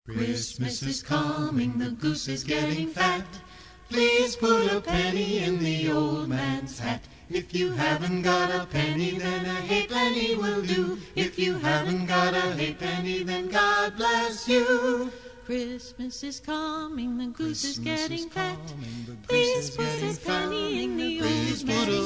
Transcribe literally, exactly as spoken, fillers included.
Christmas is coming, the goose is getting fat. Please put a penny in the old man's hat. If you haven't got a penny, then a halfpenny will do. If you haven't got a halfpenny, then God bless you. Christmas is coming, the goose Christmas is getting is fat. coming, the goose Please is put getting a penny fat. in the Please old put a man's